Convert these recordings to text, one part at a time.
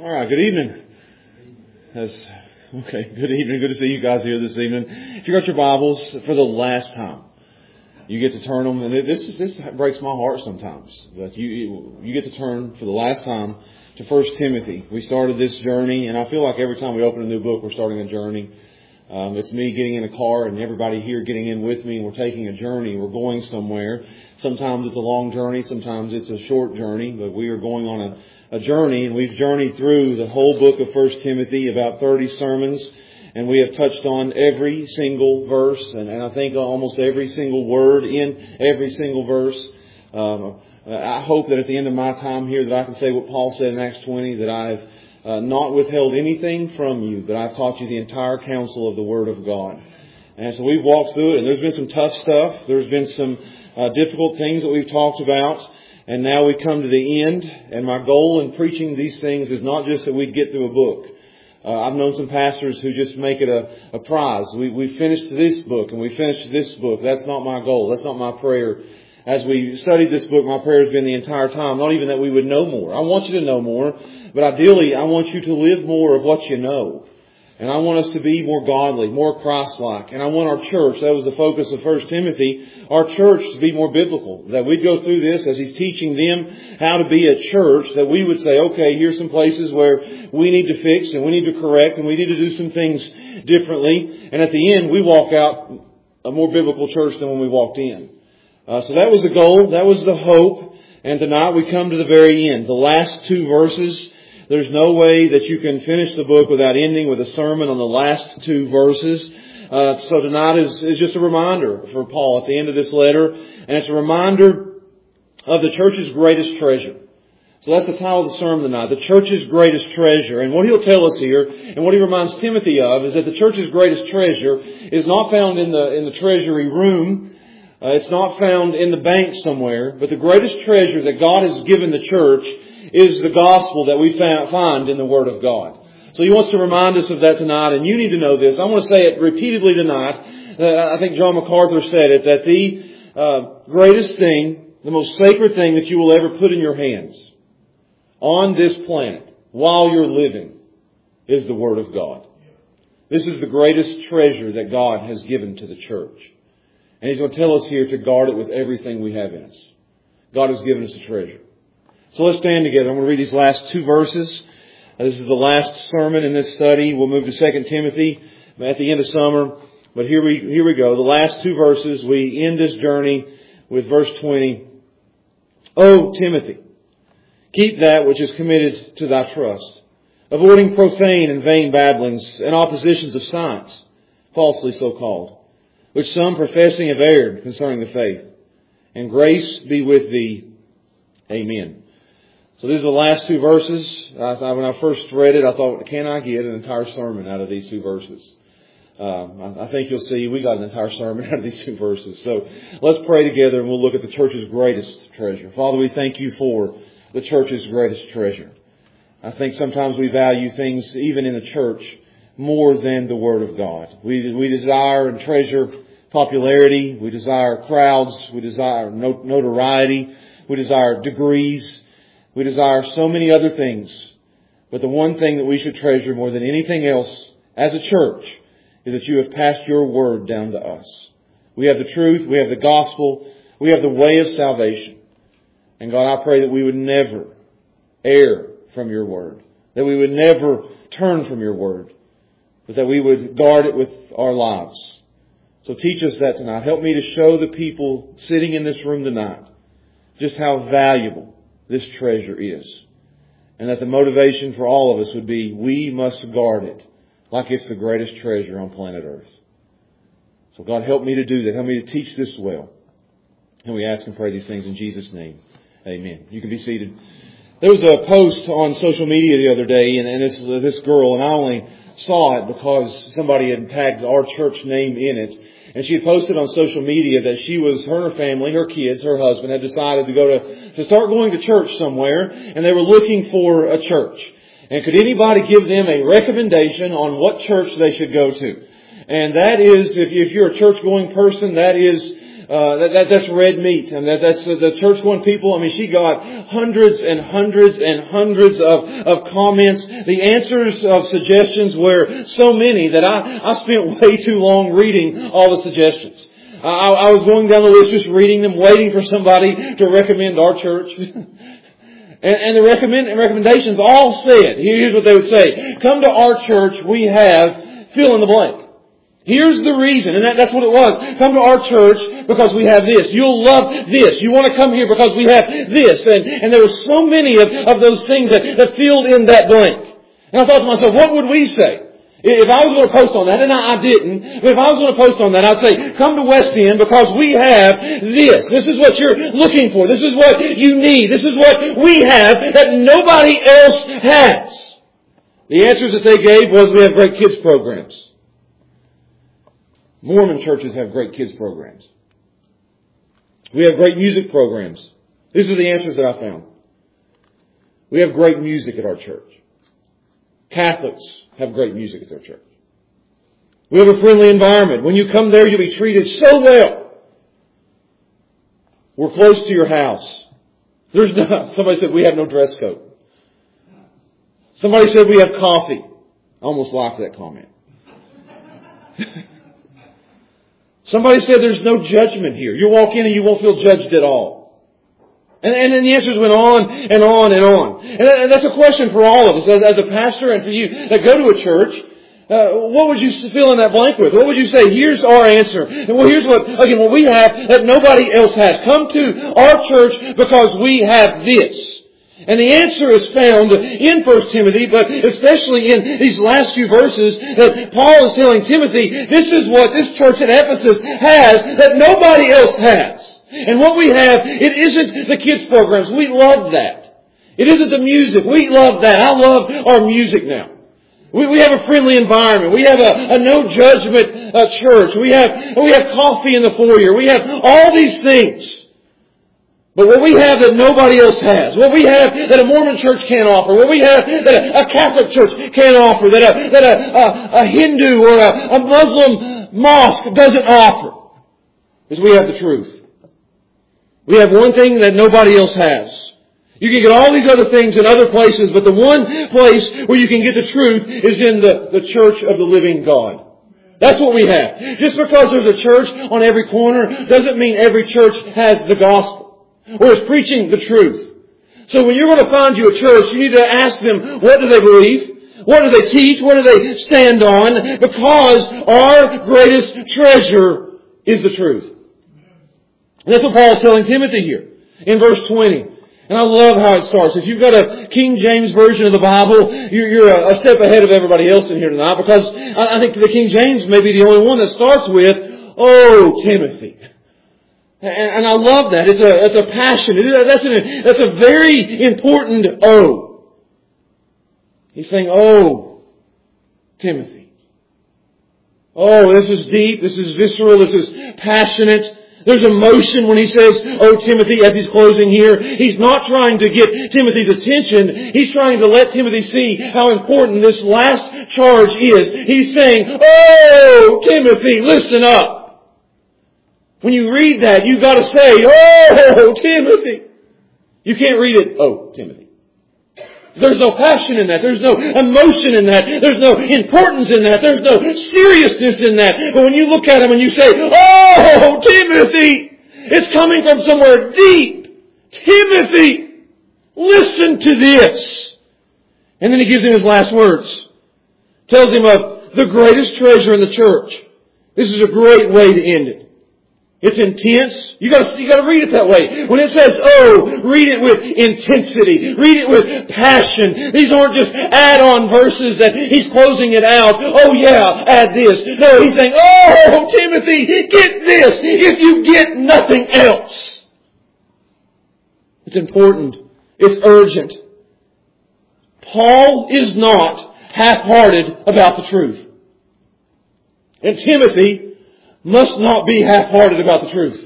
All right, good evening. Good evening. Good to see you guys here this evening. If you got your Bibles for the last time, you get to turn them, and this breaks my heart sometimes, but you get to turn for the last time to 1 Timothy. We started this journey, and I feel like every time we open a new book, we're starting a journey. It's me getting in a car and everybody here getting in with me, and we're taking a journey. We're going somewhere. Sometimes it's a long journey, sometimes it's a short journey, but we are going on a journey, and we've journeyed through the whole book of 1 Timothy, about 30 sermons, and we have touched on every single verse, and I think almost every single word in every single verse. I hope that at the end of my time here that I can say what Paul said in Acts 20, that I've not withheld anything from you, but I've taught you the entire counsel of the Word of God. And so we've walked through it, and there's been some tough stuff. There's been some difficult things that we've talked about. And now we come to the end, and my goal in preaching these things is not just that we'd get through a book. I've known some pastors who just make it a prize. We finished this book, and we finished this book. That's not my goal. That's not my prayer. As we studied this book, my prayer has been the entire time, not even that we would know more. I want you to know more, but ideally I want you to live more of what you know. And I want us to be more godly, more Christ-like. And I want our church, that was the focus of 1 Timothy, our church to be more biblical. That we'd go through this as he's teaching them how to be a church, that we would say, okay, here's some places where we need to fix and we need to correct and we need to do some things differently. And at the end, we walk out a more biblical church than when we walked in. So that was the goal. That was the hope. And tonight we come to the very end. The last two verses. There's no way that you can finish the book without ending with a sermon on the last two verses. So tonight is just a reminder for Paul at the end of this letter. And it's a reminder of the church's greatest treasure. So that's the title of the sermon tonight, the church's greatest treasure. And what he'll tell us here, and what he reminds Timothy of, is that the church's greatest treasure is not found in the treasury room. It's not found in the bank somewhere. But the greatest treasure that God has given the church is the gospel that we find in the Word of God. So he wants to remind us of that tonight, and you need to know this. I want to say it repeatedly tonight. I think John MacArthur said it, that the greatest thing, the most sacred thing that you will ever put in your hands on this planet while you're living is the Word of God. This is the greatest treasure that God has given to the church. And he's going to tell us here to guard it with everything we have in us. God has given us a treasure. So let's stand together. I'm going to read these last two verses. This is the last sermon in this study. We'll move to 2 Timothy at the end of summer. But here we go. The last two verses. We end this journey with verse 20. O Timothy, keep that which is committed to thy trust, avoiding profane and vain babblings and oppositions of science, falsely so called, which some professing have erred concerning the faith. And grace be with thee. Amen. So these are the last two verses. When I first read it, I thought, can I get an entire sermon out of these two verses? I think you'll see we got an entire sermon out of these two verses. So let's pray together and we'll look at the church's greatest treasure. Father, we thank you for the church's greatest treasure. I think sometimes we value things, even in the church, more than the Word of God. We desire and treasure popularity. We desire crowds. We desire notoriety. We desire degrees. We desire so many other things. But the one thing that we should treasure more than anything else as a church is that you have passed your Word down to us. We have the truth. We have the gospel. We have the way of salvation. And God, I pray that we would never err from your Word. That we would never turn from your Word. But that we would guard it with our lives. So teach us that tonight. Help me to show the people sitting in this room tonight just how valuable this treasure is. And that the motivation for all of us would be, we must guard it like it's the greatest treasure on planet Earth. So God, help me to do that. Help me to teach this well. And we ask and pray these things in Jesus' name. Amen. You can be seated. There was a post on social media the other day, and this girl, and I only saw it because somebody had tagged our church name in it. And she had posted on social media that her family, her kids, her husband had decided to start going to church somewhere, and they were looking for a church. And could anybody give them a recommendation on what church they should go to? And that is, if you're a church-going person, that is That's red meat. And that's the church-going people. I mean, she got hundreds and hundreds and hundreds of comments. The answers of suggestions were so many that I spent way too long reading all the suggestions. I was going down the list just reading them, waiting for somebody to recommend our church. And the recommendations all said, here's what they would say: come to our church, we have fill in the blank. Here's the reason, and that's what it was. Come to our church because we have this. You'll love this. You want to come here because we have this. And there were so many of those things that filled in that blank. And I thought to myself, what would we say? If I was going to post on that, and I didn't, but if I was going to post on that, I'd say, come to West End because we have this. This is what you're looking for. This is what you need. This is what we have that nobody else has. The answers that they gave was, we have great kids programs. Mormon churches have great kids programs. We have great music programs. These are the answers that I found. We have great music at our church. Catholics have great music at their church. We have a friendly environment. When you come there, you'll be treated so well. We're close to your house. Somebody said we have no dress code. Somebody said we have coffee. I almost laughed at that comment. Somebody said there's no judgment here. You walk in and you won't feel judged at all. And then the answers went on and on and on. And that's a question for all of us as a pastor and for you that go to a church. What would you fill in that blank with? What would you say? Here's our answer. And well, here's what we have that nobody else has. Come to our church because we have this. And the answer is found in 1 Timothy, but especially in these last few verses that Paul is telling Timothy, this is what this church at Ephesus has that nobody else has. And what we have, it isn't the kids programs. We love that. It isn't the music. We love that. I love our music now. We have a friendly environment. We have a no judgment church. We have coffee in the foyer. We have all these things. But what we have that nobody else has, what we have that a Mormon church can't offer, what we have that a Catholic church can't offer, that a Hindu or a Muslim mosque doesn't offer, is we have the truth. We have one thing that nobody else has. You can get all these other things in other places, but the one place where you can get the truth is in the church of the living God. That's what we have. Just because there's a church on every corner doesn't mean every church has the gospel or is preaching the truth. So when you're going to find you a church, you need to ask them, what do they believe? What do they teach? What do they stand on? Because our greatest treasure is the truth. And that's what Paul's telling Timothy here in verse 20. And I love how it starts. If you've got a King James version of the Bible, you're a step ahead of everybody else in here tonight, because I think the King James may be the only one that starts with, "Oh, Timothy." And I love that. It's a passion. That's a very important "oh." He's saying, "Oh, Timothy." Oh, this is deep. This is visceral. This is passionate. There's emotion when he says, "Oh, Timothy," as he's closing here. He's not trying to get Timothy's attention. He's trying to let Timothy see how important this last charge is. He's saying, "Oh, Timothy, listen up." When you read that, you've got to say, "Oh, Timothy." You can't read it, "Oh, Timothy." There's no passion in that. There's no emotion in that. There's no importance in that. There's no seriousness in that. But when you look at him and you say, "Oh, Timothy," it's coming from somewhere deep. "Timothy, listen to this." And then he gives him his last words. Tells him of the greatest treasure in the church. This is a great way to end it. It's intense. You gotta read it that way. When it says, "Oh," read it with intensity. Read it with passion. These aren't just add-on verses that he's closing it out. "Oh yeah, add this." No, he's saying, "Oh, Timothy, get this if you get nothing else." It's important. It's urgent. Paul is not half-hearted about the truth. And Timothy must not be half-hearted about the truth.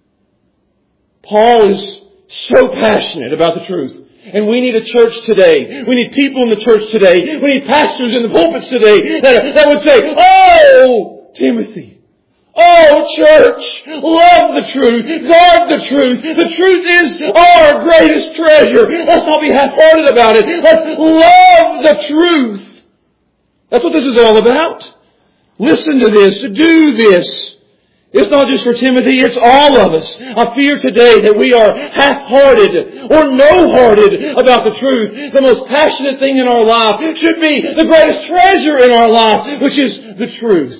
Paul is so passionate about the truth. And we need a church today. We need people in the church today. We need pastors in the pulpits today that would say, "Oh, Timothy. Oh, church, love the truth. Guard the truth. The truth is our greatest treasure. Let's not be half-hearted about it. Let's love the truth. That's what this is all about. Listen to this. Do this. It's not just for Timothy, it's all of us. I fear today that we are half-hearted or no-hearted about the truth. The most passionate thing in our life should be the greatest treasure in our life, which is the truth.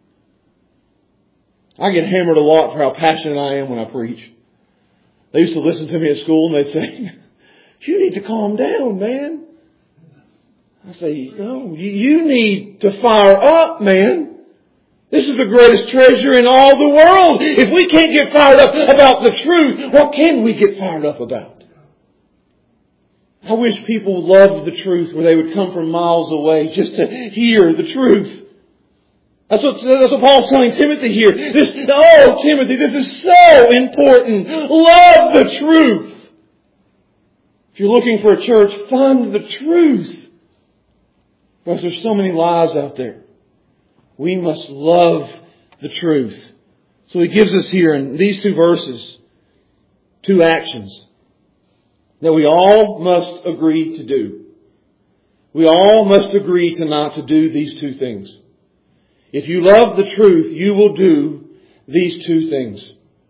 I get hammered a lot for how passionate I am when I preach. They used to listen to me at school and they'd say, "You need to calm down, man." I say, "No, you need to fire up, man. This is the greatest treasure in all the world. If we can't get fired up about the truth, what can we get fired up about?" I wish people loved the truth where they would come from miles away just to hear the truth. That's what Paul's telling Timothy here. Timothy, this is so important. Love the truth. If you're looking for a church, find the truth. Because there's so many lies out there. We must love the truth. So he gives us here in these two verses, two actions that we all must agree to do. We all must agree to not to do these two things. If you love the truth, you will do these two things.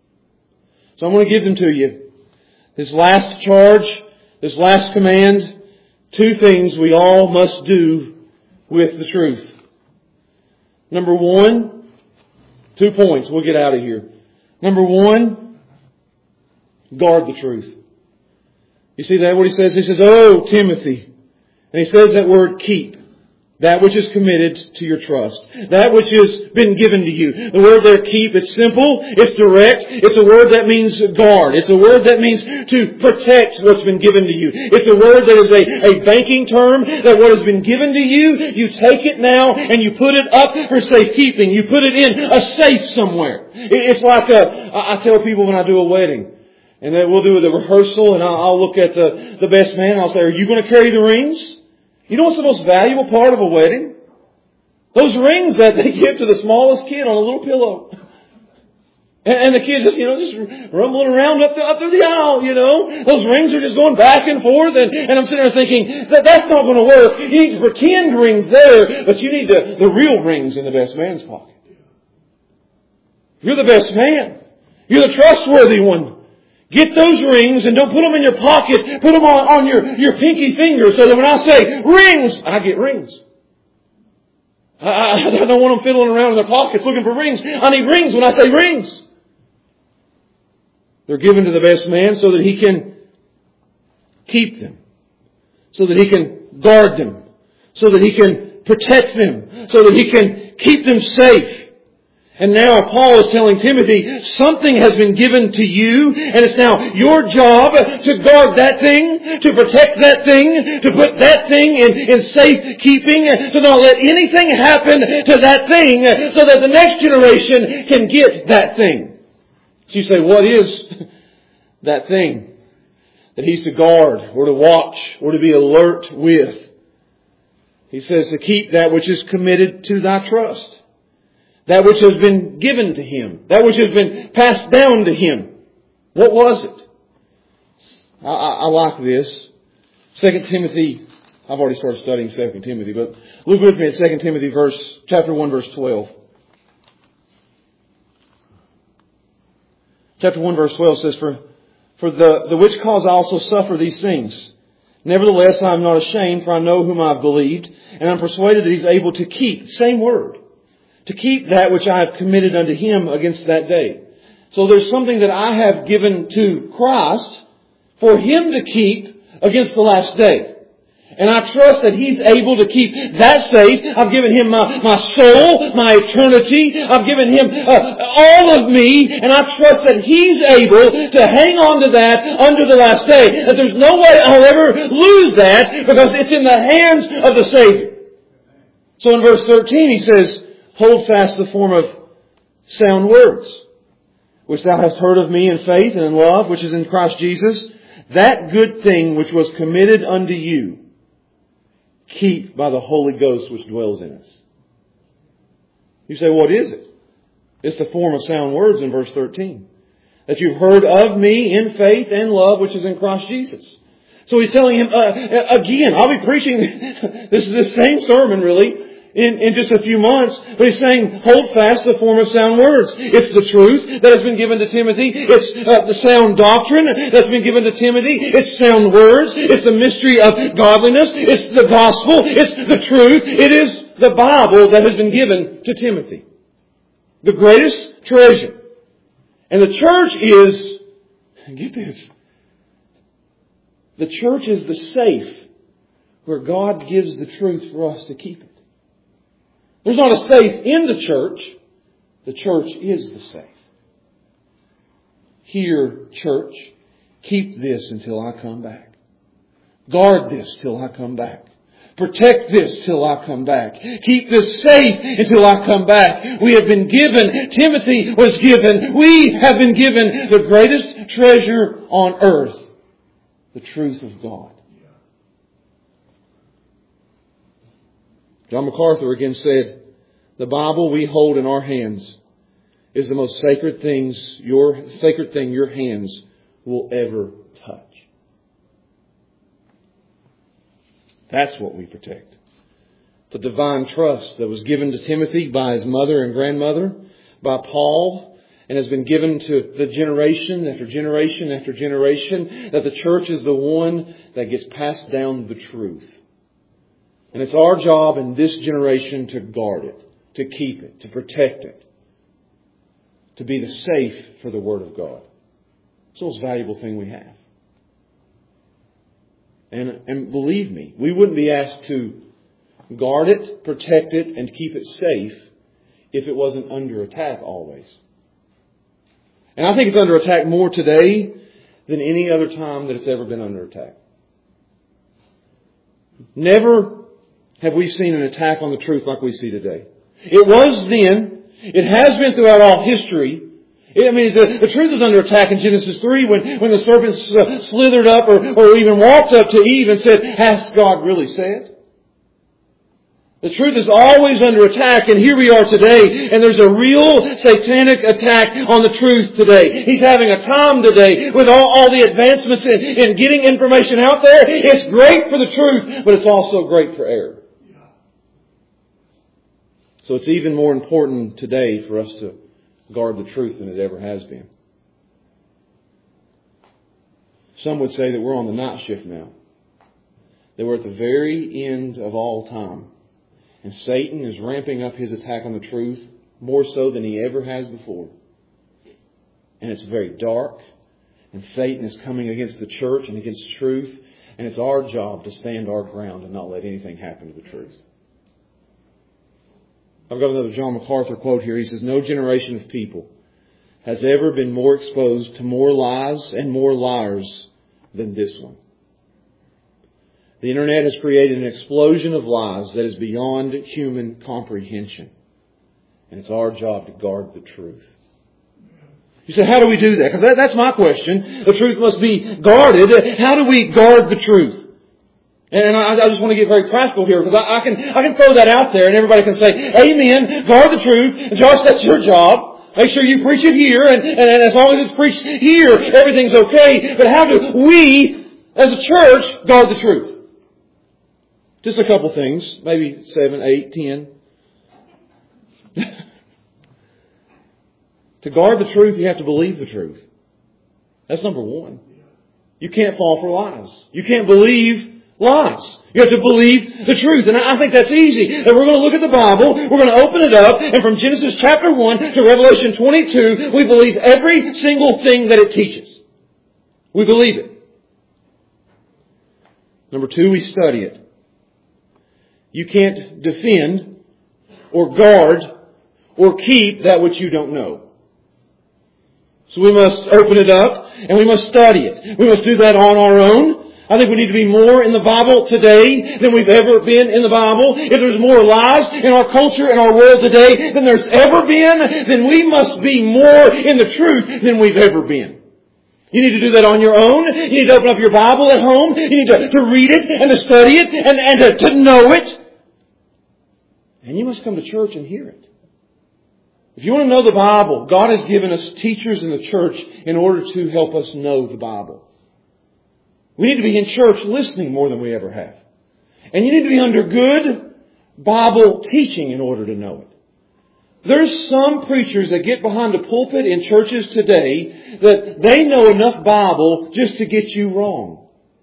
So I'm going to give them to you. This last charge, this last command, two things we all must do with the truth. Number one, 2 points. We'll get out of here. Number one, guard the truth. You see that? What he says? He says, "Oh, Timothy." And he says that word keep. That which is committed to your trust. That which has been given to you. The word there, keep, it's simple, it's direct, it's a word that means guard. It's a word that means to protect what's been given to you. It's a word that is a banking term, that what has been given to you, you take it now and you put it up for safekeeping. You put it in a safe somewhere. It's like I tell people when I do a wedding, and then we'll do the rehearsal, and I'll look at the best man and I'll say, "Are you going to carry the rings?" You know what's the most valuable part of a wedding? Those rings that they give to the smallest kid on a little pillow. And the kid just rumbling around up through the aisle, Those rings are just going back and forth. And I'm sitting there thinking, that's not going to work. You need to pretend rings there, but you need the real rings in the best man's pocket. You're the best man. You're the trustworthy one. Get those rings and don't put them in your pocket. Put them on your pinky finger so that when I say rings, I get rings. I don't want them fiddling around in their pockets looking for rings. I need rings when I say rings. They're given to the best man so that he can keep them. So that he can guard them. So that he can protect them. So that he can keep them safe. And now Paul is telling Timothy, something has been given to you, and it's now your job to guard that thing, to protect that thing, to put that thing in safekeeping, to not let anything happen to that thing, so that the next generation can get that thing. So you say, what is that thing that he's to guard, or to watch, or to be alert with? He says to keep that which is committed to thy trust. That which has been given to him. That which has been passed down to him. What was it? I like this. 2 Timothy, I've already started studying 2 Timothy, but look with me at 2 Timothy chapter 1 verse 12. Chapter 1 verse 12 says, For the which cause I also suffer these things. Nevertheless, I am not ashamed, for I know whom I have believed, and I am persuaded that he is able to keep, same word, to keep that which I have committed unto him against that day. So there's something that I have given to Christ for him to keep against the last day. And I trust that he's able to keep that safe. I've given him my soul, my eternity. I've given him all of me. And I trust that he's able to hang on to that under the last day. That there's no way I'll ever lose that because it's in the hands of the Savior. So in verse 13 he says, hold fast the form of sound words, which thou hast heard of me in faith and in love, which is in Christ Jesus. That good thing which was committed unto you, keep by the Holy Ghost which dwells in us. You say, what is it? It's the form of sound words in verse 13. That you've heard of me in faith and love which is in Christ Jesus. So he's telling him, again, I'll be preaching this same sermon really in just a few months. But he's saying, hold fast the form of sound words. It's the truth that has been given to Timothy. It's the sound doctrine that's been given to Timothy. It's sound words. It's the mystery of godliness. It's the gospel. It's the truth. It is the Bible that has been given to Timothy. The greatest treasure. And the church is, get this, the church is the safe where God gives the truth for us to keep it. There's not a safe in the church. The church is the safe. Here, church, keep this until I come back. Guard this till I come back. Protect this till I come back. Keep this safe until I come back. We have been given, Timothy was given, we have been given the greatest treasure on earth, the truth of God. John MacArthur again said, the Bible we hold in our hands is the most sacred thing your hands will ever touch. That's what we protect. The divine trust that was given to Timothy by his mother and grandmother, by Paul, and has been given to the generation after generation after generation, that the church is the one that gets passed down the truth. And it's our job in this generation to guard it, to keep it, to protect it, to be the safe for the Word of God. It's the most valuable thing we have. And believe me, we wouldn't be asked to guard it, protect it, and keep it safe if it wasn't under attack always. And I think it's under attack more today than any other time that it's ever been under attack. Never have we seen an attack on the truth like we see today. It was then. It has been throughout all history. The truth is under attack in Genesis 3 when the serpent slithered up or even walked up to Eve and said, has God really said? The truth is always under attack, and here we are today, and there's a real satanic attack on the truth today. He's having a time today with all the advancements in getting information out there. It's great for the truth, but it's also great for error. So it's even more important today for us to guard the truth than it ever has been. Some would say that we're on the night shift now. That we're at the very end of all time. And Satan is ramping up his attack on the truth more so than he ever has before. And it's very dark. And Satan is coming against the church and against truth. And it's our job to stand our ground and not let anything happen to the truth. I've got another John MacArthur quote here. He says, no generation of people has ever been more exposed to more lies and more liars than this one. The Internet has created an explosion of lies that is beyond human comprehension. And it's our job to guard the truth. You say, how do we do that? Because that's my question. The truth must be guarded. How do we guard the truth? And I just want to get very practical here because I can throw that out there and everybody can say, amen, guard the truth. Josh, that's your job. Make sure you preach it here and as long as it's preached here, everything's okay. But how do we, as a church, guard the truth? Just a couple things, maybe 7, 8, 10. To guard the truth, you have to believe the truth. That's number one. You can't fall for lies. You can't believe lies. You have to believe the truth. And I think that's easy. And we're going to look at the Bible. We're going to open it up. And from Genesis chapter 1 to Revelation 22, we believe every single thing that it teaches. We believe it. Number 2, we study it. You can't defend or guard or keep that which you don't know. So we must open it up and we must study it. We must do that on our own. I think we need to be more in the Bible today than we've ever been in the Bible. If there's more lies in our culture and our world today than there's ever been, then we must be more in the truth than we've ever been. You need to do that on your own. You need to open up your Bible at home. You need to read it and to study it and to know it. And you must come to church and hear it. If you want to know the Bible, God has given us teachers in the church in order to help us know the Bible. We need to be in church listening more than we ever have. And you need to be under good Bible teaching in order to know it. There's some preachers that get behind the pulpit in churches today that they know enough Bible just to get you wrong.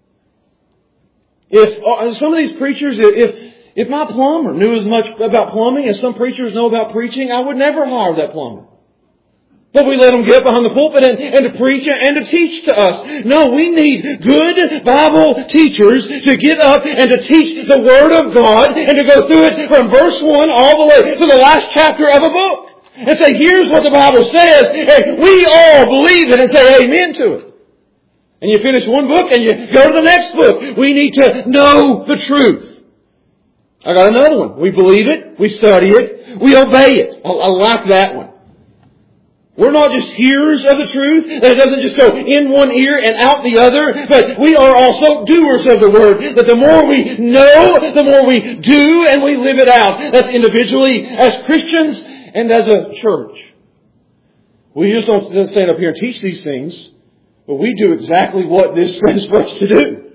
If some of these preachers, if my plumber knew as much about plumbing as some preachers know about preaching, I would never hire that plumber. But we let them get behind the pulpit and to preach and to teach to us. No, we need good Bible teachers to get up and to teach the Word of God and to go through it from verse 1 all the way to the last chapter of a book. And say, here's what the Bible says, and we all believe it and say amen to it. And you finish one book and you go to the next book. We need to know the truth. I got another one. We believe it, we study it, we obey it. I like that one. We're not just hearers of the truth, that it doesn't just go in one ear and out the other, but we are also doers of the Word. That the more we know, the more we do and we live it out. That's individually as Christians and as a church. We just don't stand up here and teach these things, but we do exactly what this says for us to do.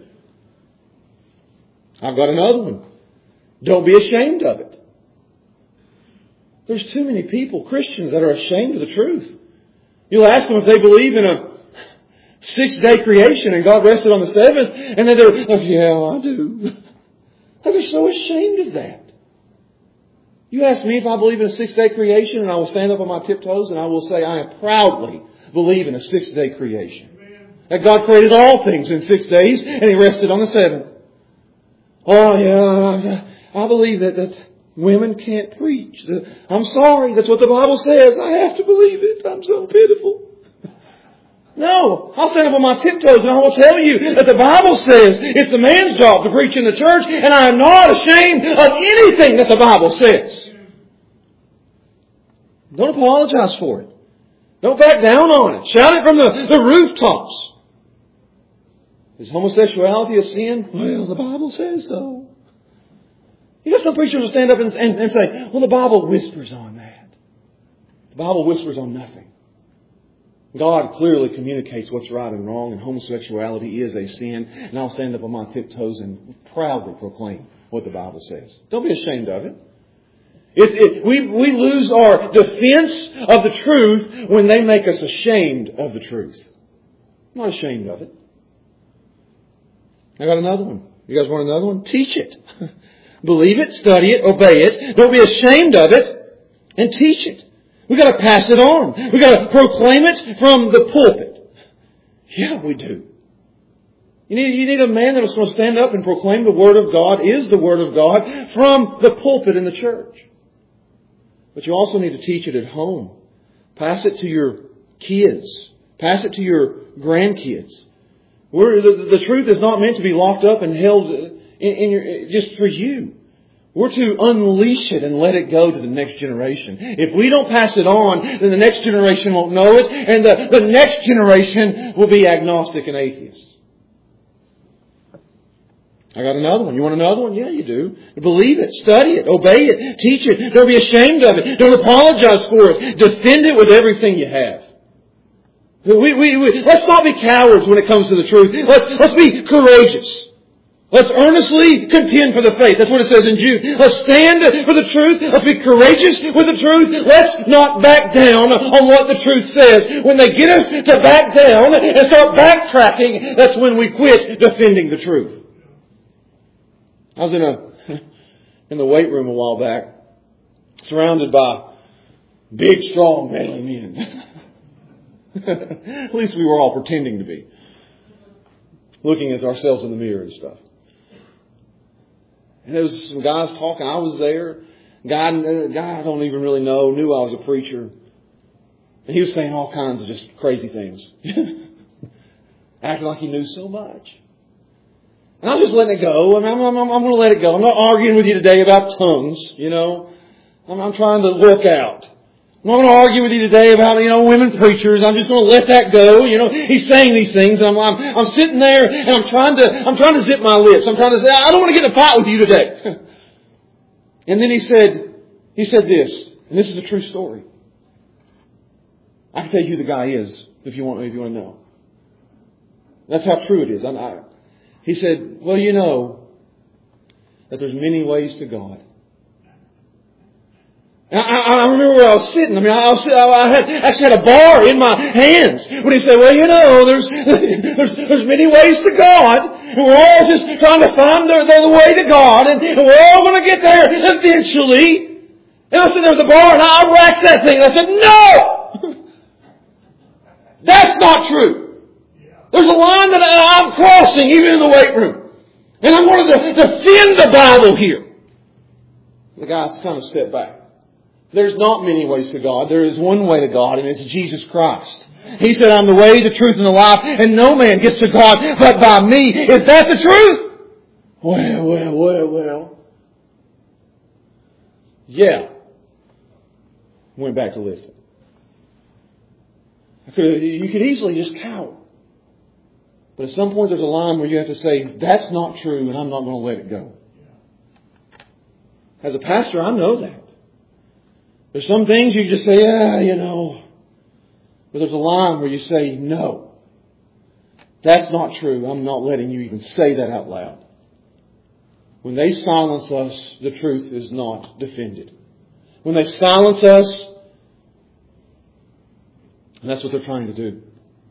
I've got another one. Don't be ashamed of it. There's too many people, Christians, that are ashamed of the truth. You'll ask them if they believe in a 6-day creation and God rested on the 7th, and then they're, oh yeah, I do. They're so ashamed of that. You ask me if I believe in a 6-day creation, and I will stand up on my tiptoes and I will say I proudly believe in a 6-day creation. That God created all things in 6 days and He rested on the 7th. Oh yeah, I believe that women can't preach. I'm sorry, that's what the Bible says. I have to believe it. I'm so pitiful. No, I'll stand up on my tiptoes and I will tell you that the Bible says it's the man's job to preach in the church, and I am not ashamed of anything that the Bible says. Don't apologize for it. Don't back down on it. Shout it from the rooftops. Is homosexuality a sin? Well, the Bible says so. You got some preachers who stand up and say, well, the Bible whispers on that. The Bible whispers on nothing. God clearly communicates what's right and wrong, and homosexuality is a sin. And I'll stand up on my tiptoes and proudly proclaim what the Bible says. Don't be ashamed of it. We lose our defense of the truth when they make us ashamed of the truth. I'm not ashamed of it. I got another one. You guys want another one? Teach it. Believe it, study it, obey it. Don't be ashamed of it, and teach it. We've got to pass it on. We've got to proclaim it from the pulpit. Yeah, we do. You need a man that is going to stand up and proclaim the Word of God is the Word of God from the pulpit in the church. But you also need to teach it at home. Pass it to your kids. Pass it to your grandkids. The truth is not meant to be locked up and held just for you. We're to unleash it and let it go to the next generation. If we don't pass it on, then the next generation won't know it, and the next generation will be agnostic and atheists. I got another one. You want another one? Yeah, you do. Believe it, study it, obey it, teach it. Don't be ashamed of it. Don't apologize for it. Defend it with everything you have. Let's not be cowards when it comes to the truth. Let's be courageous. Let's earnestly contend for the faith. That's what it says in Jude. Let's stand for the truth. Let's be courageous with the truth. Let's not back down on what the truth says. When they get us to back down and start backtracking, that's when we quit defending the truth. I was in the weight room a while back, surrounded by big, strong, manly men. At least we were all pretending to be. Looking at ourselves in the mirror and stuff. And there was some guys talking. I was there. Guy I don't even really know knew I was a preacher. And he was saying all kinds of just crazy things. Acting like he knew so much. And I'm just letting it go. I mean, I'm going to let it go. I'm not arguing with you today about tongues, you know. I'm trying to look out. I'm not going to argue with you today about, women preachers. I'm just going to let that go. He's saying these things, and I'm sitting there, and I'm trying to zip my lips. I'm trying to say, I don't want to get in a fight with you today. And then he said this, and this is a true story. I can tell you who the guy is if you want to know. That's how true it is. He said, well, you know that there's many ways to God. I remember where I was sitting. I actually had a bar in my hands when he said, well, you know, there's many ways to God, and we're all just trying to find the way to God, and we're all going to get there eventually. And I said, there was a bar, and I racked that thing, and I said, no! That's not true. There's a line that I'm crossing, even in the weight room. And I'm going to defend the Bible here. The guy kind of stepped back. There's not many ways to God. There is one way to God, and it's Jesus Christ. He said, I'm the way, the truth, and the life, and no man gets to God but by me. Is that the truth? Well. Yeah. Went back to lifting. You could easily just cower. But at some point there's a line where you have to say, that's not true, and I'm not going to let it go. As a pastor, I know that. There's some things you just say, you know. But there's a line where you say, no. That's not true. I'm not letting you even say that out loud. When they silence us, the truth is not defended. When they silence us, and that's what they're trying to do.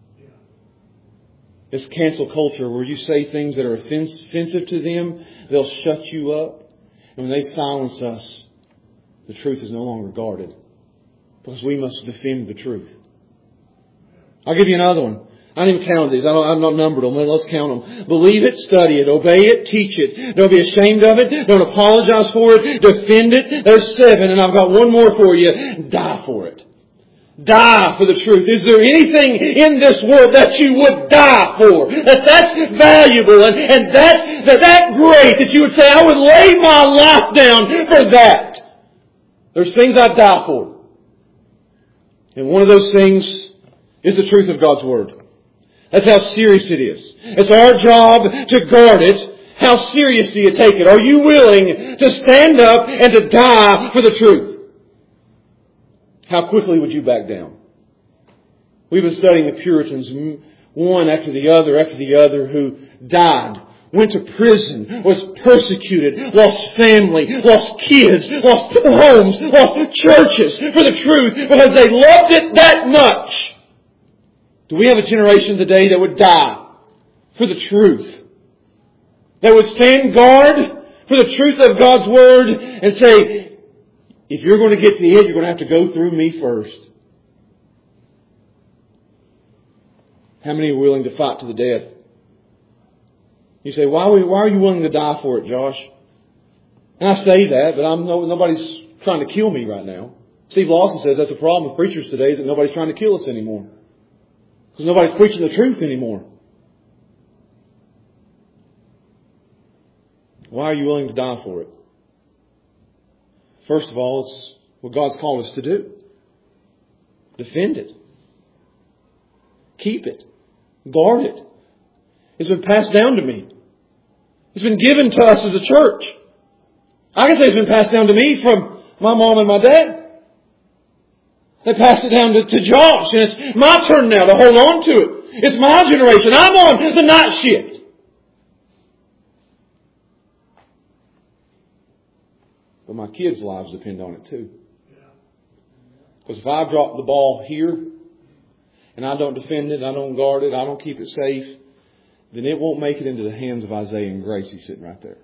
This cancel culture where you say things that are offensive to them, they'll shut you up. And when they silence us, the truth is no longer guarded. Because we must defend the truth. I'll give you another one. I didn't even count these. I've not numbered them. Let's count them. Believe it, study it, obey it, teach it. Don't be ashamed of it. Don't apologize for it. Defend it. There's 7, and I've got one more for you. Die for it. Die for the truth. Is there anything in this world that you would die for? That's valuable and that great that you would say, I would lay my life down for that. There's things I'd die for. And one of those things is the truth of God's Word. That's how serious it is. It's our job to guard it. How serious do you take it? Are you willing to stand up and to die for the truth? How quickly would you back down? We've been studying the Puritans, one after the other, who died, went to prison, was persecuted, lost family, lost kids, lost homes, lost churches for the truth because they loved it that much. Do we have a generation today that would die for the truth? That would stand guard for the truth of God's Word and say, if you're going to get to it, you're going to have to go through me first. How many are willing to fight to the death? You say, why are you willing to die for it, Josh? And I say that, but nobody's trying to kill me right now. Steve Lawson says that's a problem with preachers today, is that nobody's trying to kill us anymore. Because nobody's preaching the truth anymore. Why are you willing to die for it? First of all, it's what God's called us to do. Defend it. Keep it. Guard it. It's been passed down to me. It's been given to us as a church. I can say it's been passed down to me from my mom and my dad. They passed it down to Josh, and it's my turn now to hold on to it. It's my generation. I'm on the night shift. But my kids' lives depend on it too. Because if I drop the ball here, and I don't defend it, I don't guard it, I don't keep it safe, then it won't make it into the hands of Isaiah and Gracie sitting right there.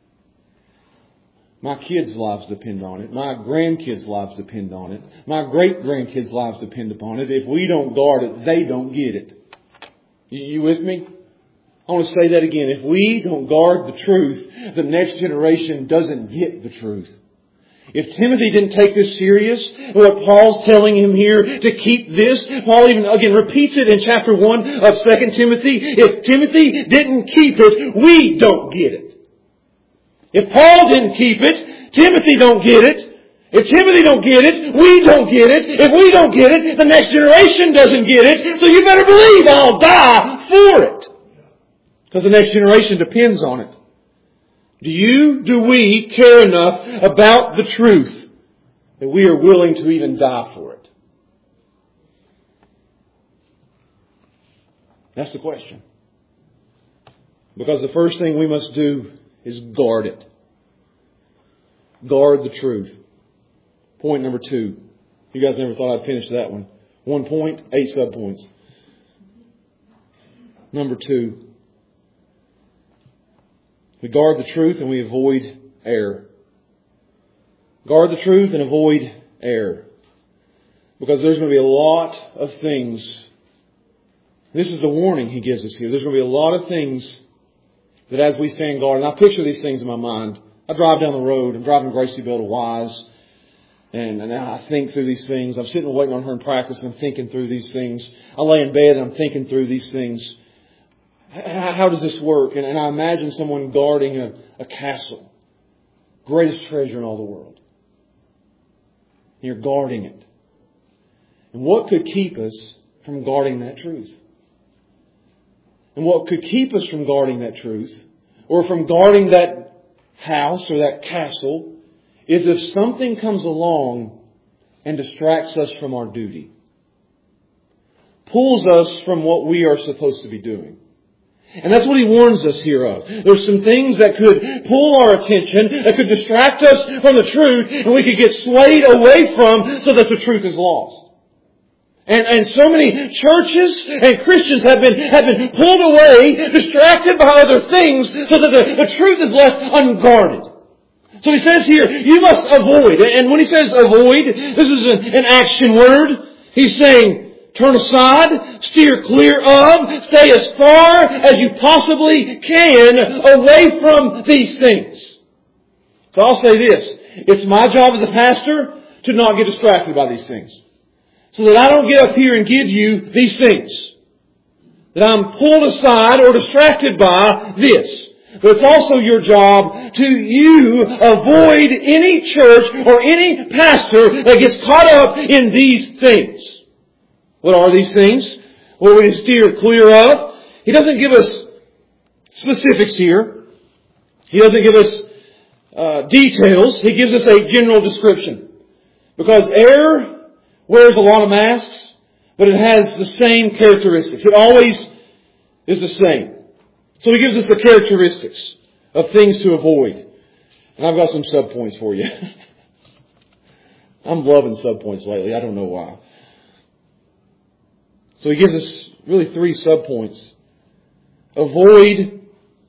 My kids' lives depend on it. My grandkids' lives depend on it. My great-grandkids' lives depend upon it. If we don't guard it, they don't get it. You with me? I want to say that again. If we don't guard the truth, the next generation doesn't get the truth. If Timothy didn't take this serious, what Paul's telling him here to keep this, Paul even again repeats it in chapter 1 of 2 Timothy. If Timothy didn't keep it, we don't get it. If Paul didn't keep it, Timothy don't get it. If Timothy don't get it, we don't get it. If we don't get it, the next generation doesn't get it. So you better believe I'll die for it. Because the next generation depends on it. Do we care enough about the truth that we are willing to even die for it? That's the question. Because the first thing we must do is guard it. Guard the truth. Point number 2. You guys never thought I'd finish that one. 1 point, 8 subpoints. Number 2. We guard the truth and we avoid error. Guard the truth and avoid error. Because there's going to be a lot of things. This is the warning he gives us here. There's going to be a lot of things that as we stand guard, and I picture these things in my mind. I drive down the road. I'm driving Graciebell to Wise. And I think through these things. I'm sitting waiting on her in practice and I'm thinking through these things. I lay in bed and I'm thinking through these things. How does this work? And I imagine someone guarding a castle. Greatest treasure in all the world. And you're guarding it. And what could keep us from guarding that truth? And what could keep us from guarding that truth, or from guarding that house or that castle, is if something comes along and distracts us from our duty. Pulls us from what we are supposed to be doing. And that's what he warns us here of. There's some things that could pull our attention, that could distract us from the truth, and we could get swayed away from so that the truth is lost. And so many churches and Christians have been pulled away, distracted by other things, so that the truth is left unguarded. So he says here, you must avoid. And when he says avoid, this is an action word. He's saying, turn aside, steer clear of, stay as far as you possibly can away from these things. So I'll say this, it's my job as a pastor to not get distracted by these things. So that I don't get up here and give you these things. That I'm pulled aside or distracted by this. But it's also your job to you avoid any church or any pastor that gets caught up in these things. What are these things? What we steer clear of? He doesn't give us specifics here. He doesn't give us details. He gives us a general description. Because error wears a lot of masks, but it has the same characteristics. It always is the same. So he gives us the characteristics of things to avoid. And I've got some subpoints for you. I'm loving subpoints lately. I don't know why. So he gives us really 3 subpoints. Avoid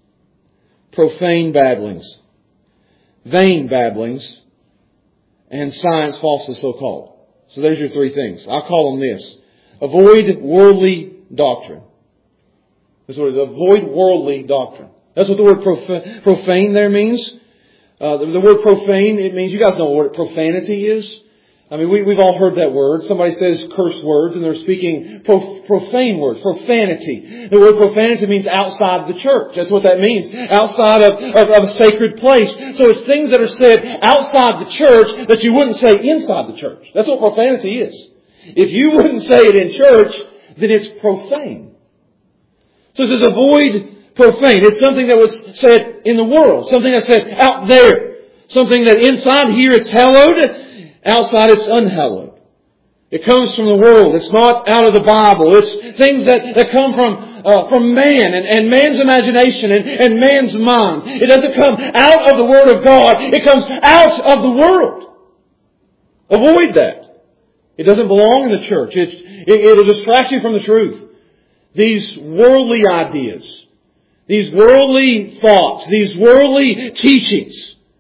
profane babblings, vain babblings, and science falsely so called. So there's your 3 things. I'll call them this. Avoid worldly doctrine. That's what it is. Avoid worldly doctrine. That's what the word profane there means. The word profane, it means, you guys know what profanity is. I mean, we've all heard that word. Somebody says curse words and they're speaking profane words, profanity. The word profanity means outside the church. That's what that means. Outside of a sacred place. So it's things that are said outside the church that you wouldn't say inside the church. That's what profanity is. If you wouldn't say it in church, then it's profane. So it says avoid profane. It's something that was said in the world. Something that's said out there. Something that inside here it's hallowed. Outside it's unhallowed. It comes from the world. It's not out of the Bible. It's things that come from man and man's imagination and man's mind. It doesn't come out of the Word of God. It comes out of the world. Avoid that. It doesn't belong in the church. It'll distract you from the truth. These worldly ideas, these worldly thoughts, these worldly teachings.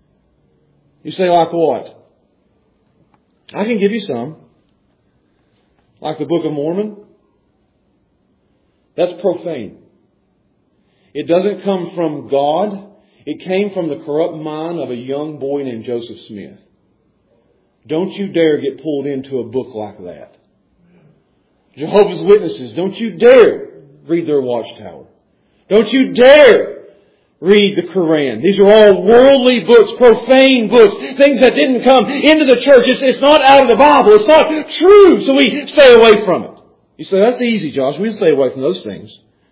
You say, like what? I can give you some. Like the Book of Mormon. That's profane. It doesn't come from God. It came from the corrupt mind of a young boy named Joseph Smith. Don't you dare get pulled into a book like that. Jehovah's Witnesses, don't you dare read their Watchtower. Don't you dare read the Quran. These are all worldly books, profane books, things that didn't come into the church. It's not out of the Bible. It's not true, so we stay away from it. You say, that's easy, Josh. We stay away from those things.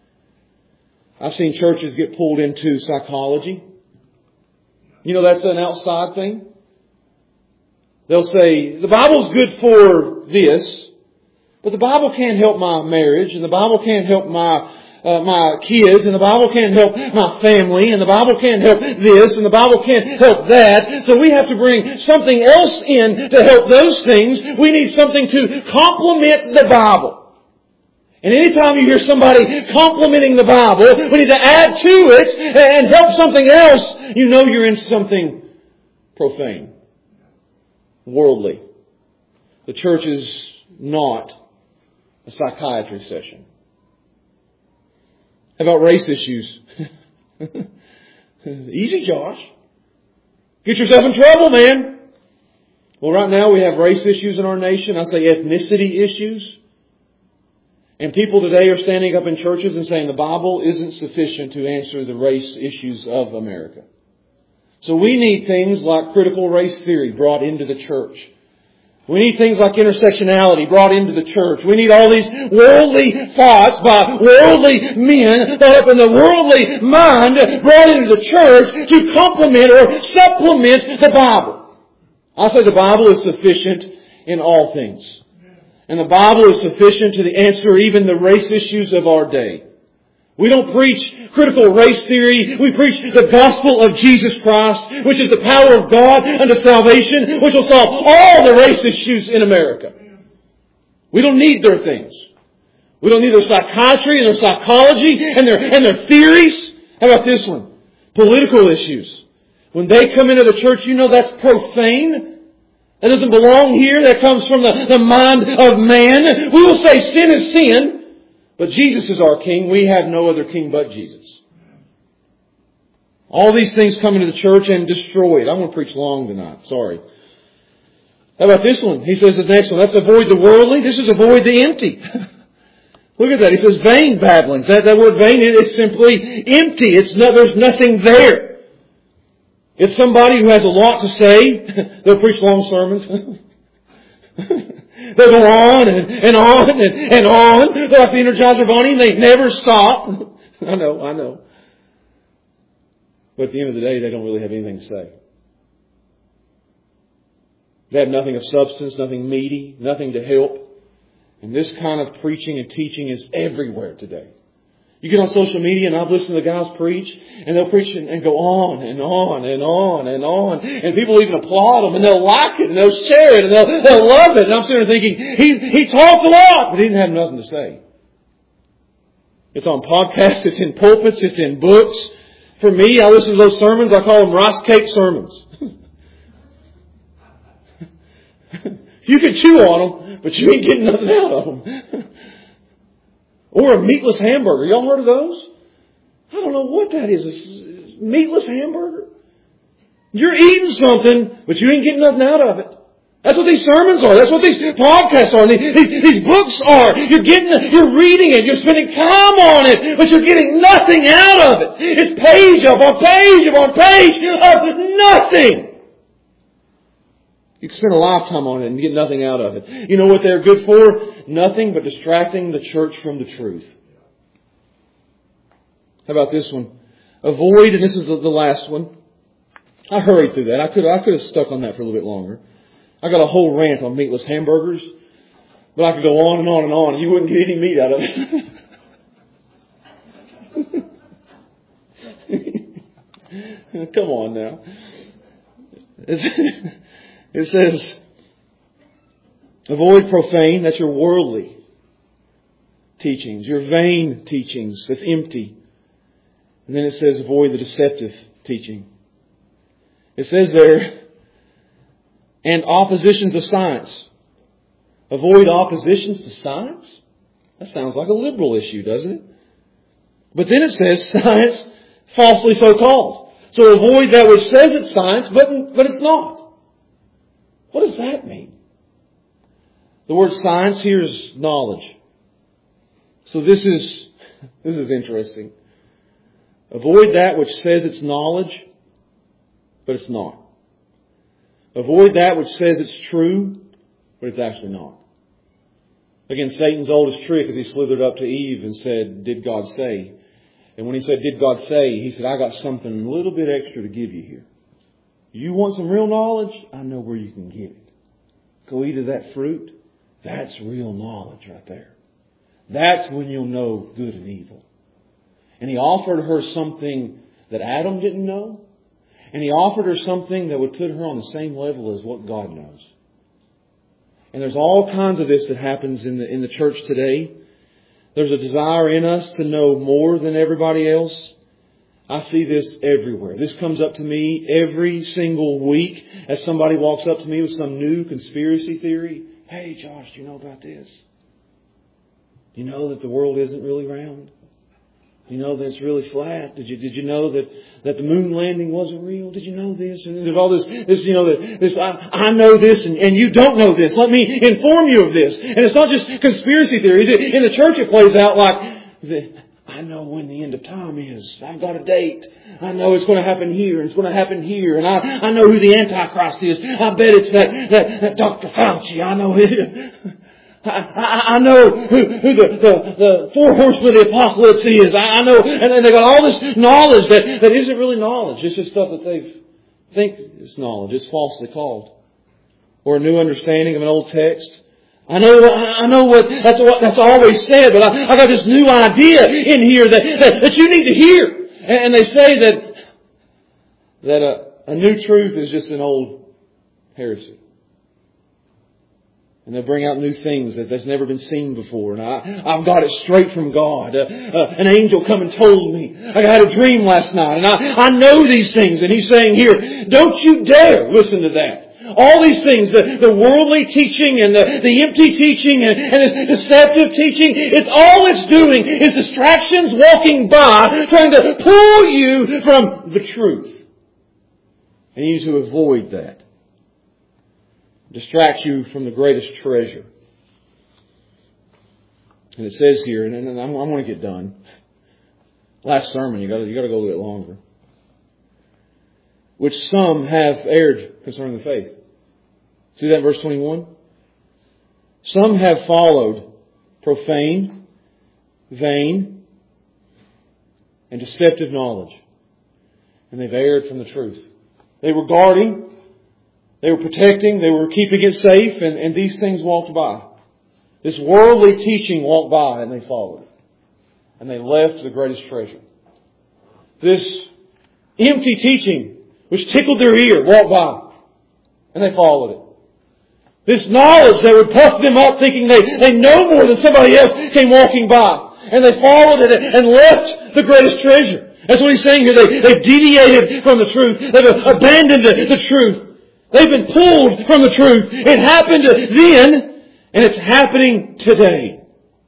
I've seen churches get pulled into psychology. You know, that's an outside thing. They'll say, the Bible's good for this, but the Bible can't help my marriage, and the Bible can't help my my kids, and the Bible can't help my family, and the Bible can't help this, and the Bible can't help that. So we have to bring something else in to help those things. We need something to complement the Bible. And anytime you hear somebody complimenting the Bible, we need to add to it and help something else. You know you're in something profane, worldly. The church is not a psychiatry session. How about race issues? Easy, Josh. Get yourself in trouble, man. Well, right now we have race issues in our nation. I say ethnicity issues. And people today are standing up in churches and saying the Bible isn't sufficient to answer the race issues of America. So we need things like critical race theory brought into the church. We need things like intersectionality brought into the church. We need all these worldly thoughts by worldly men thought up in the worldly mind brought into the church to complement or supplement the Bible. I say the Bible is sufficient in all things. And the Bible is sufficient to answer even the race issues of our day. We don't preach critical race theory. We preach the gospel of Jesus Christ, which is the power of God unto salvation, which will solve all the race issues in America. We don't need their things. We don't need their psychiatry and their psychology and their theories. How about this one? Political issues. When they come into the church, you know that's profane. That doesn't belong here. That comes from the mind of man. We will say sin is sin. But Jesus is our King. We have no other King but Jesus. All these things come into the church and destroy it. I'm going to preach long tonight. Sorry. How about this one? He says the next one. Let's avoid the worldly. This is avoid the empty. Look at that. He says vain babblings. That word vain is simply empty. There's nothing there. It's somebody who has a lot to say. They'll preach long sermons. They'll go on and on and on. They're like the Energizer Bunny and they never stop. I know. But at the end of the day, they don't really have anything to say. They have nothing of substance, nothing meaty, nothing to help. And this kind of preaching and teaching is everywhere today. You get on social media and I've listened to the guys preach and they'll preach and go on and on and on and on. And people even applaud them and they'll like it and they'll share it and they'll love it. And I'm sitting there thinking, he talked a lot, but he didn't have nothing to say. It's on podcasts, it's in pulpits, it's in books. For me, I listen to those sermons, I call them rice cake sermons. You can chew on them, but you ain't getting nothing out of them. Or a meatless hamburger. Y'all heard of those? I don't know what that is. A meatless hamburger? You're eating something, but you ain't getting nothing out of it. That's what these sermons are. That's what these podcasts are. These books are. You're reading it. You're spending time on it, but you're getting nothing out of it. It's page upon page upon page of nothing. You can spend a lifetime on it and get nothing out of it. You know what they're good for? Nothing but distracting the church from the truth. How about this one? Avoid, and this is the last one. I hurried through that. I could have stuck on that for a little bit longer. I got a whole rant on meatless hamburgers. But I could go on and on and on and you wouldn't get any meat out of it. Come on now. It says, avoid profane, that's your worldly teachings, your vain teachings, that's empty. And then it says, avoid the deceptive teaching. It says there, and oppositions of science. Avoid oppositions to science? That sounds like a liberal issue, doesn't it? But then it says, science falsely so called. So avoid that which says it's science, but it's not. What does that mean? The word science here is knowledge. So this is interesting. Avoid that which says it's knowledge, but it's not. Avoid that which says it's true, but it's actually not. Again, Satan's oldest trick is he slithered up to Eve and said, "Did God say?" And when he said, "Did God say?" he said, "I got something a little bit extra to give you here. You want some real knowledge? I know where you can get it. Go eat of that fruit. That's real knowledge right there. That's when you'll know good and evil." And He offered her something that Adam didn't know. And He offered her something that would put her on the same level as what God knows. And there's all kinds of this that happens in the church today. There's a desire in us to know more than everybody else. I see this everywhere. This comes up to me every single week as somebody walks up to me with some new conspiracy theory. Hey, Josh, do you know about this? Do you know that the world isn't really round? Do you know that it's really flat? Did you know that the moon landing wasn't real? Did you know this? And there's all this I know this and you don't know this. Let me inform you of this. And it's not just conspiracy theories. In the church it plays out like, I know when the end of time is. I've got a date. I know it's going to happen here and it's going to happen here. And I know who the Antichrist is. I bet it's that Dr. Fauci. I know it. I know who the four horsemen of the apocalypse is. I know, and they got all this knowledge that isn't really knowledge. It's just stuff that they think is knowledge. It's falsely called. Or a new understanding of an old text. I know what that's always said, but I got this new idea in here that you need to hear. And they say that a new truth is just an old heresy. And they'll bring out new things that's never been seen before. And I've got it straight from God. An angel come and told me. I had a dream last night. And I know these things. And He's saying here, don't you dare listen to that. All these things, the worldly teaching and the empty teaching and this deceptive teaching, all it's doing is distractions walking by, trying to pull you from the truth. And you need to avoid that. Distract you from the greatest treasure. And it says here, and I want to get done. Last sermon, you got to go a little bit longer. Which some have erred concerning the faith. See that in verse 21? Some have followed profane, vain, and deceptive knowledge. And they've erred from the truth. They were guarding, they were protecting, they were keeping it safe, and these things walked by. This worldly teaching walked by and they followed it. And they left the greatest treasure. This empty teaching, which tickled their ear, walked by. And they followed it. This knowledge that would puff them up thinking they know more than somebody else came walking by. And they followed it and left the greatest treasure. That's what He's saying here. They've deviated from the truth. They've abandoned the truth. They've been pulled from the truth. It happened then, and it's happening today.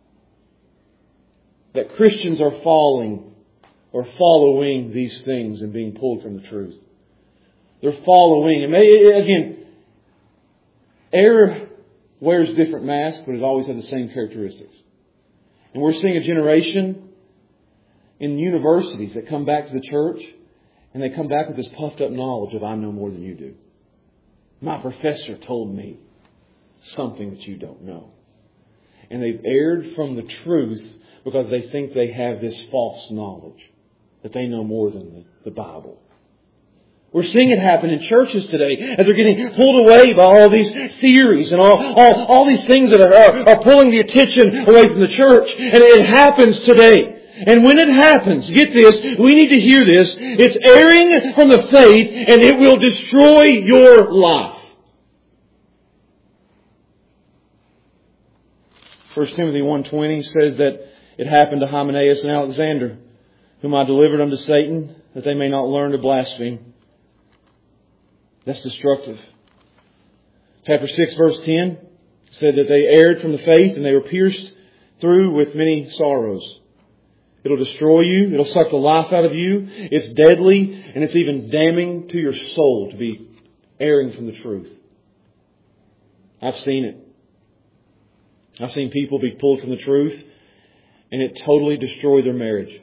That Christians are falling or following these things and being pulled from the truth. They're following. And again, error wears different masks, but it always has the same characteristics. And we're seeing a generation in universities that come back to the church, and they come back with this puffed up knowledge of I know more than you do. My professor told me something that you don't know. And they've erred from the truth because they think they have this false knowledge, that they know more than the Bible. We're seeing it happen in churches today as they're getting pulled away by all these theories and all these things that are pulling the attention away from the church. And it happens today. And when it happens, get this, we need to hear this, it's erring from the faith and it will destroy your life. 1 Timothy 1:20 says that it happened to Hymenaeus and Alexander, whom I delivered unto Satan, that they may not learn to blaspheme. That's destructive. Chapter 6 verse 10 said that they erred from the faith and they were pierced through with many sorrows. It'll destroy you. It'll suck the life out of you. It's deadly and it's even damning to your soul to be erring from the truth. I've seen it. I've seen people be pulled from the truth and it totally destroyed their marriage.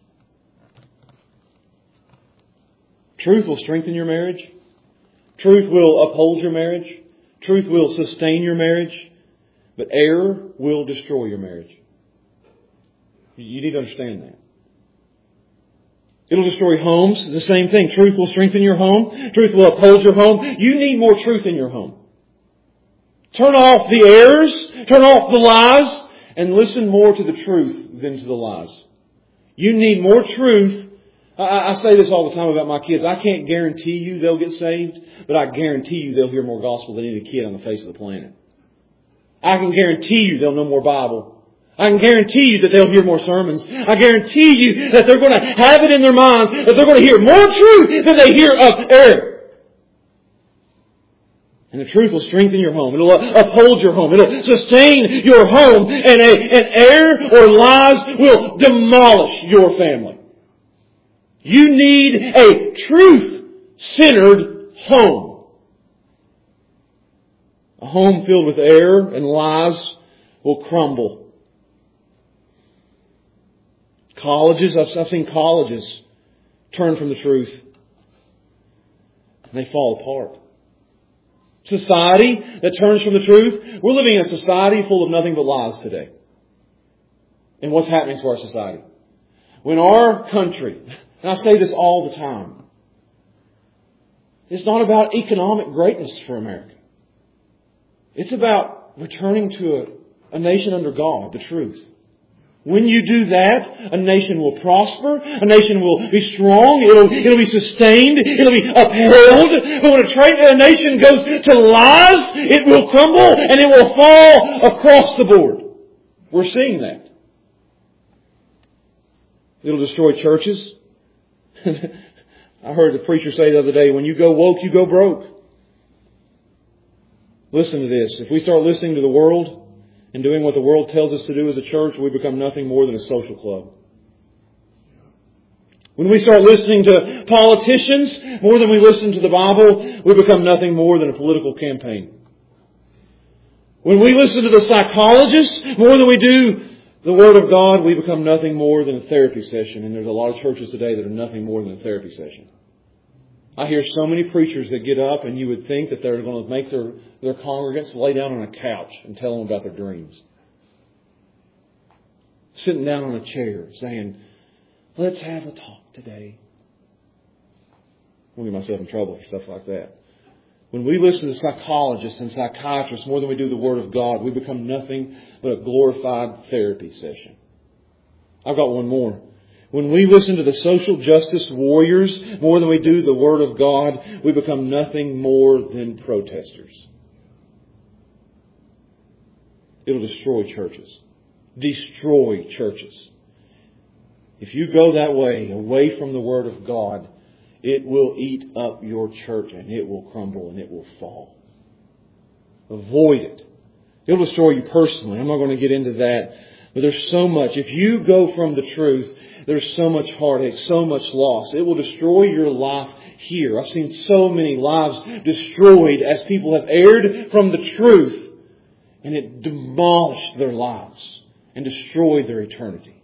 Truth will strengthen your marriage. Truth will uphold your marriage. Truth will sustain your marriage. But error will destroy your marriage. You need to understand that. It'll destroy homes. It's the same thing. Truth will strengthen your home. Truth will uphold your home. You need more truth in your home. Turn off the errors. Turn off the lies. And listen more to the truth than to the lies. You need more truth. I say this all the time about my kids. I can't guarantee you they'll get saved, but I guarantee you they'll hear more gospel than any kid on the face of the planet. I can guarantee you they'll know more Bible. I can guarantee you that they'll hear more sermons. I guarantee you that they're going to have it in their minds that they're going to hear more truth than they hear of error. And the truth will strengthen your home. It'll uphold your home. It'll sustain your home. And an error or lies will demolish your family. You need a truth-centered home. A home filled with error and lies will crumble. Colleges, I've seen colleges turn from the truth. And they fall apart. Society that turns from the truth. We're living in a society full of nothing but lies today. And what's happening to our society? When our country, and I say this all the time, it's not about economic greatness for America. It's about returning to a nation under God, the truth. When you do that, a nation will prosper. A nation will be strong. It'll be sustained. It'll be upheld. But when a nation goes to lies, it will crumble and it will fall across the board. We're seeing that. It'll destroy churches. I heard the preacher say the other day, when you go woke, you go broke. Listen to this. If we start listening to the world and doing what the world tells us to do as a church, we become nothing more than a social club. When we start listening to politicians more than we listen to the Bible, we become nothing more than a political campaign. When we listen to the psychologists more than we do the Word of God, we become nothing more than a therapy session. And there's a lot of churches today that are nothing more than a therapy session. I hear so many preachers that get up and you would think that they're going to make their congregants lay down on a couch and tell them about their dreams. Sitting down on a chair saying, let's have a talk today. I'll get myself in trouble for stuff like that. When we listen to psychologists and psychiatrists more than we do the Word of God, we become nothing but a glorified therapy session. I've got one more. When we listen to the social justice warriors more than we do the Word of God, we become nothing more than protesters. It'll destroy churches. Destroy churches. If you go that way, away from the Word of God, it will eat up your church and it will crumble and it will fall. Avoid it. It'll destroy you personally. I'm not going to get into that. But there's so much. If you go from the truth, there's so much heartache, so much loss. It will destroy your life here. I've seen so many lives destroyed as people have erred from the truth. And it demolished their lives and destroyed their eternity.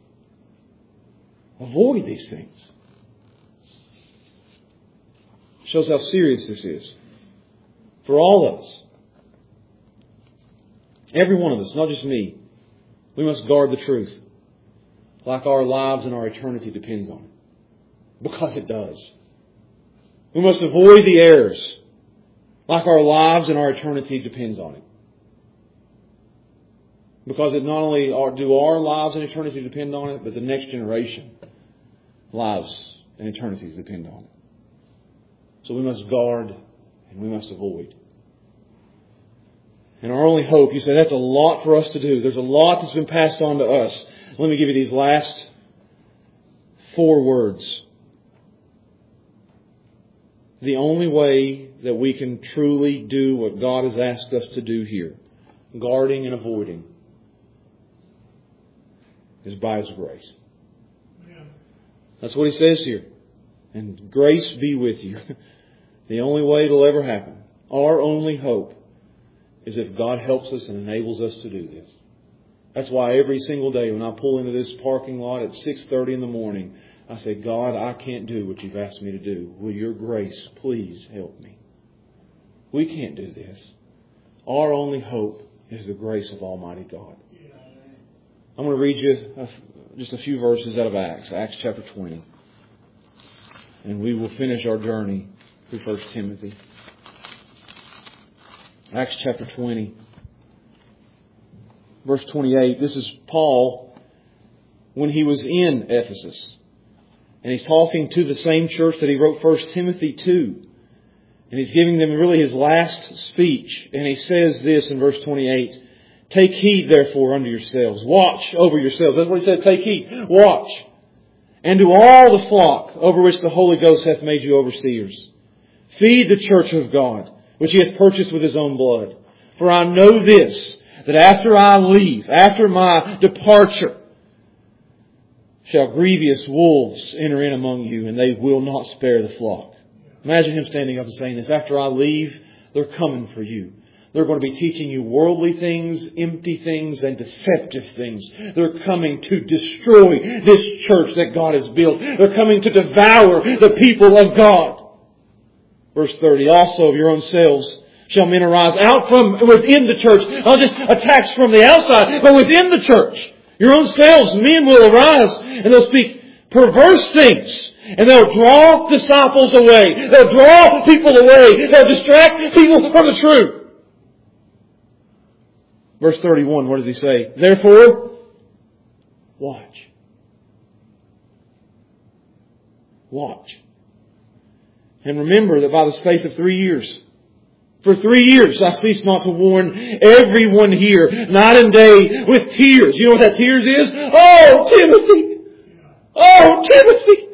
Avoid these things. Shows how serious this is. For all of us. Every one of us, not just me. We must guard the truth. Like our lives and our eternity depends on it. Because it does. We must avoid the errors. Like our lives and our eternity depends on it. Because it not only do our lives and eternity depend on it, but the next generation lives and eternities depend on it. So we must guard and we must avoid. And our only hope, you say, that's a lot for us to do. There's a lot that's been passed on to us. Let me give you these last 4 words. The only way that we can truly do what God has asked us to do here, guarding and avoiding, is by His grace. That's what He says here. And grace be with you. The only way it'll ever happen, our only hope, is if God helps us and enables us to do this. That's why every single day when I pull into this parking lot at 6:30 in the morning, I say, God, I can't do what You've asked me to do. Will Your grace please help me? We can't do this. Our only hope is the grace of Almighty God. I'm going to read you just a few verses out of Acts chapter 20. And we will finish our journey through 1 Timothy. Acts chapter 20. Verse 28. This is Paul when he was in Ephesus. And he's talking to the same church that he wrote 1 Timothy to. And he's giving them really his last speech. And he says this in verse 28. Take heed therefore unto yourselves. Watch over yourselves. That's what he said. Take heed. Watch. And to all the flock over which the Holy Ghost hath made you overseers. Feed the church of God, which He hath purchased with His own blood. For I know this, that after I leave, after my departure, shall grievous wolves enter in among you, and they will not spare the flock. Imagine him standing up and saying this. After I leave, they're coming for you. They're going to be teaching you worldly things, empty things, and deceptive things. They're coming to destroy this church that God has built. They're coming to devour the people of God. Verse 30, also of your own selves shall men arise out from within the church. Not just attacks from the outside, but within the church. Your own selves, men will arise and they'll speak perverse things. And they'll draw disciples away. They'll draw people away. They'll distract people from the truth. Verse 31, what does he say? Therefore, watch. Watch. And remember that by the space of 3 years, for 3 years I cease not to warn everyone here, night and day, with tears. You know what that tears is? Oh, Timothy! Oh, Timothy!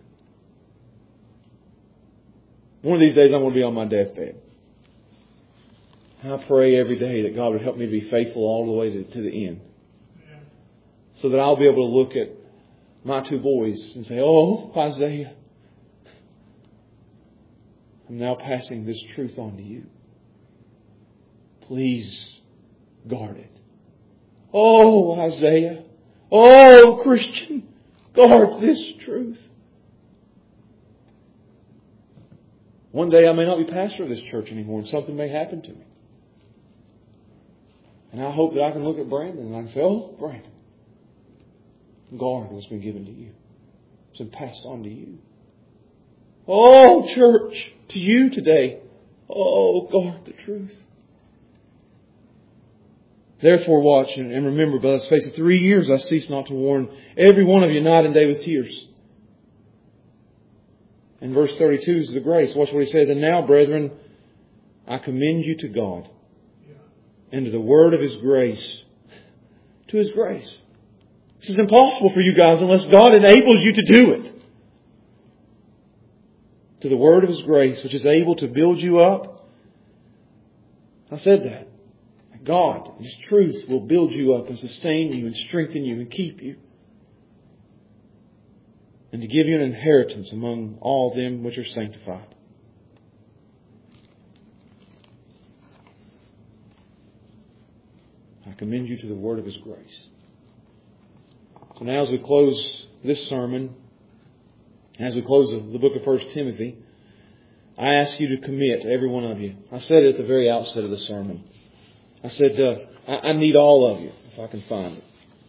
One of these days I'm going to be on my deathbed. And I pray every day that God would help me to be faithful all the way to the end. So that I'll be able to look at my 2 boys and say, oh, Isaiah, I'm now passing this truth on to you. Please guard it. Oh, Isaiah. Oh, Christian, guard this truth. One day I may not be pastor of this church anymore and something may happen to me. And I hope that I can look at Brandon and I can say, oh, Brandon, guard what's been given to you. It's been passed on to you. Oh, church, to you today, oh, guard the truth. Therefore watch and remember, by the space of 3 years I cease not to warn every one of you night and day with tears. And verse 32 is the grace. Watch what he says. And now, brethren, I commend you to God and to the word of His grace. To His grace. This is impossible for you guys unless God enables you to do it. To the word of His grace, which is able to build you up. I said that. God, His truth will build you up and sustain you and strengthen you and keep you. And to give you an inheritance among all them which are sanctified. I commend you to the word of His grace. So now as we close this sermon, as we close the book of 1 Timothy, I ask you to commit, every one of you. I said it at the very outset of the sermon. I said, I need all of you, if I can find it,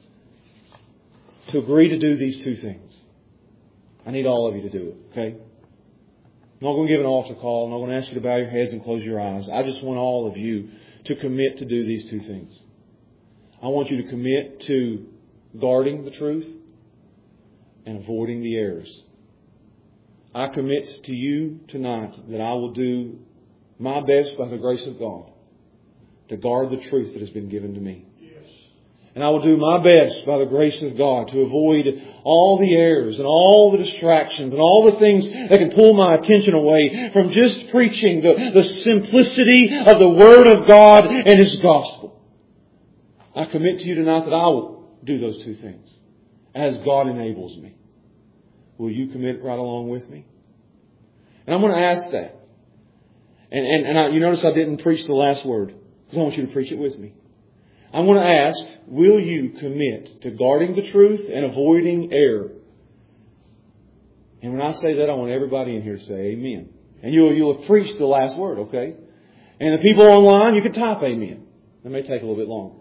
to agree to do these 2 things. I need all of you to do it, okay? I'm not going to give an altar call. I'm not going to ask you to bow your heads and close your eyes. I just want all of you to commit to do these 2 things. I want you to commit to guarding the truth and avoiding the errors. I commit to you tonight that I will do my best by the grace of God to guard the truth that has been given to me. And I will do my best by the grace of God to avoid all the errors and all the distractions and all the things that can pull my attention away from just preaching the simplicity of the Word of God and His gospel. I commit to you tonight that I will do those 2 things as God enables me. Will you commit right along with me? And I'm going to ask that. And you notice I didn't preach the last word because I want you to preach it with me. I'm going to ask, will you commit to guarding the truth and avoiding error? And when I say that, I want everybody in here to say amen. And you'll have preached the last word, okay? And the people online, you can type amen. That may take a little bit longer.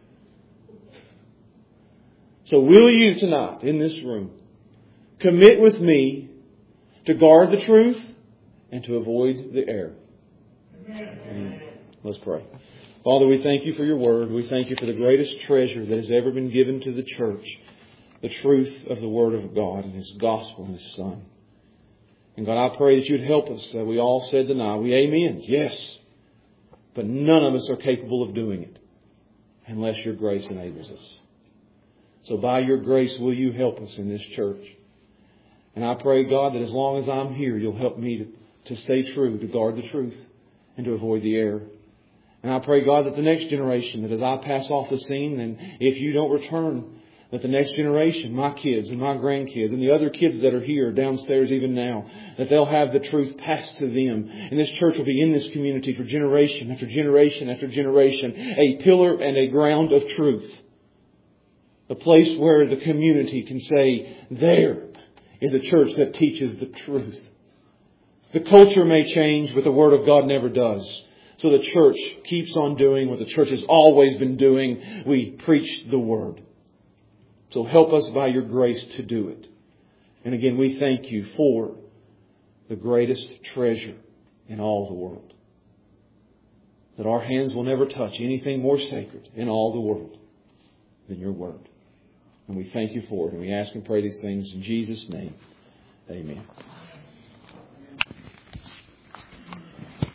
So will you tonight, in this room, commit with me to guard the truth and to avoid the error? Amen. Let's pray. Father, we thank you for your word. We thank you for the greatest treasure that has ever been given to the church. the truth of the Word of God and His gospel and His Son. And God, I pray that you'd help us. That we all said tonight, we amen, yes. But none of us are capable of doing it unless your grace enables us. So by your grace, will you help us in this church? And I pray, God, that as long as I'm here, you'll help me to stay true, to guard the truth, and to avoid the error. And I pray, God, that the next generation, that as I pass off the scene, and if you don't return, that the next generation, my kids and my grandkids and the other kids that are here downstairs even now, that they'll have the truth passed to them. And this church will be in this community for generation after generation after generation, a pillar and a ground of truth. A place where the community can say, there is a church that teaches the truth. The culture may change, but the Word of God never does. So the church keeps on doing what the church has always been doing. We preach the Word. So help us by your grace to do it. And again, we thank you for the greatest treasure in all the world. That our hands will never touch anything more sacred in all the world than your Word. And we thank you for it. And we ask and pray these things in Jesus' name. Amen.